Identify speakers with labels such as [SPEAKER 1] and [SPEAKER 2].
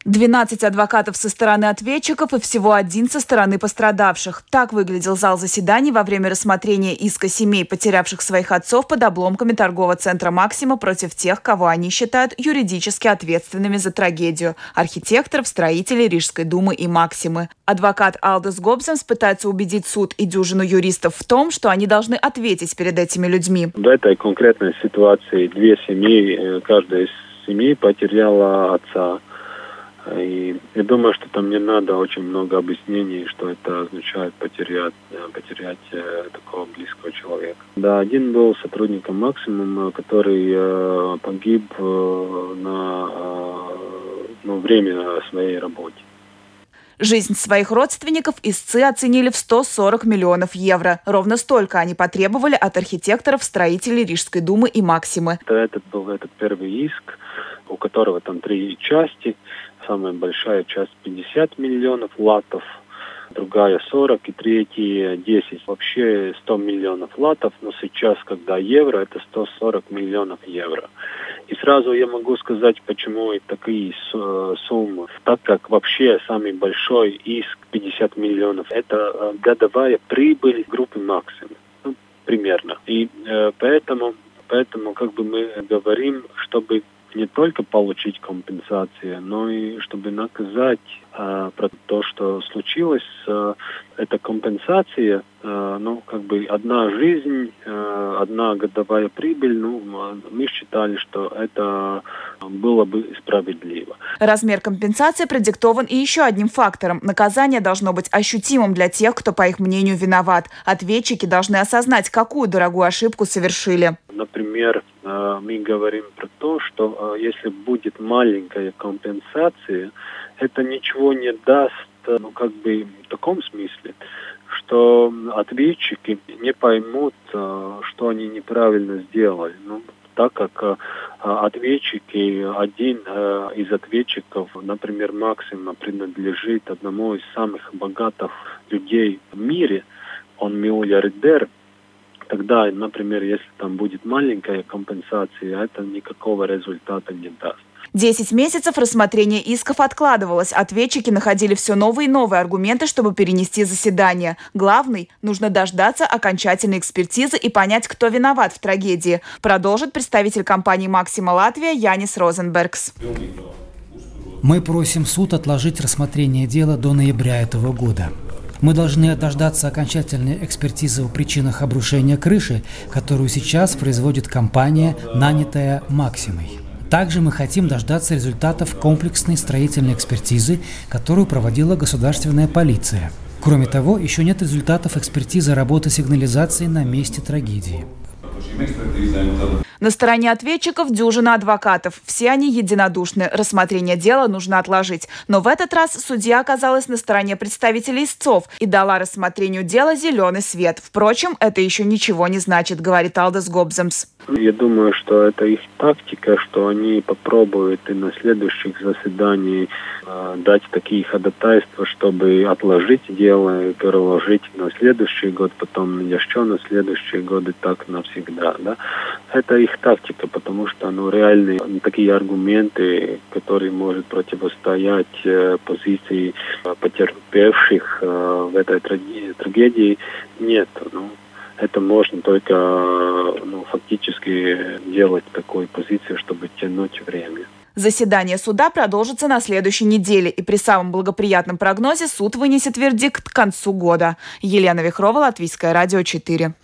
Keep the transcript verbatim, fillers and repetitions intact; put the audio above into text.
[SPEAKER 1] двенадцать адвокатов со стороны ответчиков и всего один со стороны пострадавших. Так выглядел зал заседаний во время рассмотрения иска семей, потерявших своих отцов под обломками торгового центра «Максима» против тех, кого они считают юридически ответственными за трагедию – архитекторов, строителей Рижской думы и «Максимы». Адвокат Алдис Гобземс пытается убедить суд и дюжину юристов в том, что они должны ответить перед этими людьми.
[SPEAKER 2] В этой конкретной ситуации две семьи, каждая из семей потеряла отца. И я думаю, что там не надо очень много объяснений, что это означает потерять, потерять э, такого близкого человека. Да, один был сотрудником «Максимум», который э, погиб э, на э, ну, время своей работы.
[SPEAKER 1] Жизнь своих родственников истцы оценили в сто сорок миллионов евро. Ровно столько они потребовали от архитекторов, строителей Рижской думы и «Максимы».
[SPEAKER 2] Это был этот первый иск, у которого там три части. Самая большая часть пятьдесят миллионов латов, другая сорок и третья десять. Вообще сто миллионов латов, но сейчас, когда евро, это сто сорок миллионов евро. И сразу я могу сказать, почему и такие суммы. Так как вообще самый большой иск пятьдесят миллионов, это годовая прибыль группы «Максим». Ну, примерно. И э, поэтому, поэтому как бы мы говорим, чтобы не только получить компенсацию, но и чтобы наказать э, про то, что случилось. Э, эта компенсация, э, ну, как бы одна жизнь, э, одна годовая прибыль, ну, мы считали, что это было бы справедливо.
[SPEAKER 1] Размер компенсации продиктован и еще одним фактором. Наказание должно быть ощутимым для тех, кто, по их мнению, виноват. Ответчики должны осознать, какую дорогую ошибку совершили.
[SPEAKER 2] Например, мы говорим про то, что если будет маленькая компенсация, это ничего не даст, ну, как бы в таком смысле, что ответчики не поймут, что они неправильно сделали. Ну, так как ответчики, один из ответчиков, например, «Максима», принадлежит одному из самых богатых людей в мире, он миллиардер. Тогда, например, если там будет маленькая компенсация, это никакого результата не даст.
[SPEAKER 1] Десять месяцев рассмотрение исков откладывалось. Ответчики находили все новые и новые аргументы, чтобы перенести заседание. Главный – нужно дождаться окончательной экспертизы и понять, кто виноват в трагедии, продолжит представитель компании «Максима Латвия» Янис Розенбергс.
[SPEAKER 3] Мы просим суд отложить рассмотрение дела до ноября этого года. Мы должны дождаться окончательной экспертизы о причинах обрушения крыши, которую сейчас производит компания, нанятая «Максимой». Также мы хотим дождаться результатов комплексной строительной экспертизы, которую проводила государственная полиция. Кроме того, еще нет результатов экспертизы работы сигнализации на месте трагедии.
[SPEAKER 1] На стороне ответчиков дюжина адвокатов. Все они единодушны. Рассмотрение дела нужно отложить. Но в этот раз судья оказалась на стороне представителей истцов и дала рассмотрению дела зеленый свет. Впрочем, это еще ничего не значит, говорит Алдис Гобземс.
[SPEAKER 2] Я думаю, что это их тактика, что они попробуют и на следующих заседаниях э, дать такие ходатайства, чтобы отложить дело и переложить на следующий год, потом еще на следующий год и так навсегда. Да? Это их тактика, потому что ну, реальные такие аргументы, которые могут противостоять э, позиции э, потерпевших э, в этой трагедии, нет. Ну, это можно только ну, фактически делать такой позицию, чтобы тянуть время.
[SPEAKER 1] Заседание суда продолжится на следующей неделе, и при самом благоприятном прогнозе суд вынесет вердикт к концу года. Елена Вихрова, Латвийское радио четыре.